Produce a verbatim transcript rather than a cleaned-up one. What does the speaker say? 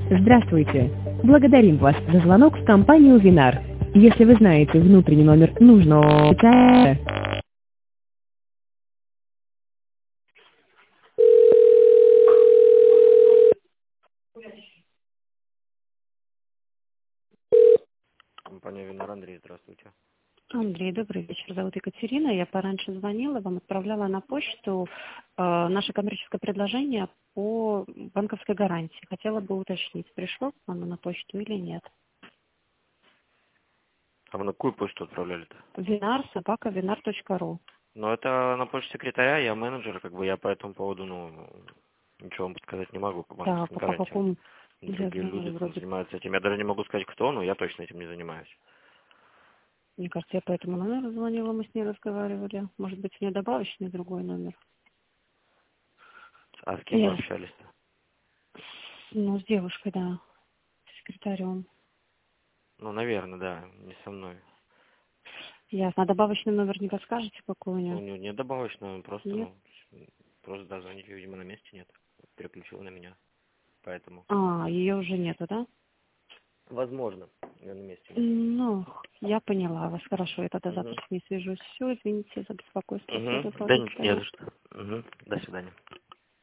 Здравствуйте. Благодарим вас за звонок в компанию Винар. Если вы знаете внутренний номер нужного... Компания Винар, Андрей, здравствуйте. Андрей, добрый вечер. Зовут Екатерина. Я пораньше звонила, вам отправляла на почту э, наше коммерческое предложение по банковской гарантии. Хотела бы уточнить, пришло оно на почту или нет. А вы на какую почту отправляли-то? Винар, собака, винар точка ру. Ну, это на почту секретаря, я менеджер, как бы я по этому поводу, ну, ничего вам подсказать не могу по Так, банковским а по гарантиям. какому? Я Другие знаю, люди там вроде, занимаются этим. Я даже не могу сказать, кто, но я точно этим не занимаюсь. мне кажется, я по этому номеру звонила, мы с ней разговаривали. Может быть, мне добавочный другой номер. А с кем вы Я, общались-то? ну, с девушкой, да, с секретарем. Ну, наверное, да, не со мной. Ясно. А добавочный номер не подскажете, какой у Ну, нее? не, не добавочно, просто, Нет? ну, просто, да, звонить, видимо, на месте нет. Переключил на меня, поэтому. А, ее уже нету, да? Возможно, я на месте нет. Ну, я поняла вас. Хорошо, я тогда Угу. завтра с ней свяжусь. Все, извините за беспокойство. Всего Угу. доброго, Да до не, не свидания. за что. Угу. До свидания.